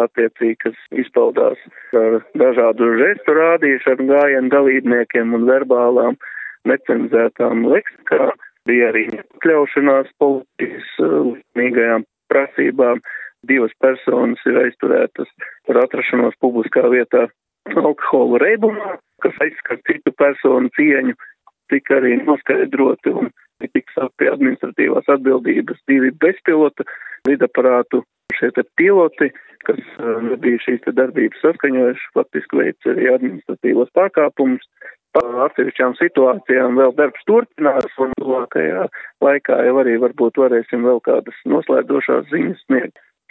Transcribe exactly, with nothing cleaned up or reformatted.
attiecīgi, kas izpaudās ar dažādu žestu rādīšanu gājienu dalībniekiem un verbālām necenzētām leksikām. Bija arī pakļaušanās policijas likumīgajām prasībām. Divas personas ir aizturētas par atrašanos publiskā vietā alkohola reibumā, kas aizskar citu personu cieņu, tika arī noskaidroti un tika saukt pie administratīvās atbildības divi bezpilota lidaparātu. Šie te piloti, kas nebija šīs te darbības saskaņojuši, faktiski veic arī administratīvos pārkāpumus. Par atsevišķām situācijām vēl darbs turpinās un tuvākajā laikā jau arī varbūt varēsim vēl kādas noslēdzošās ziņas sniegt.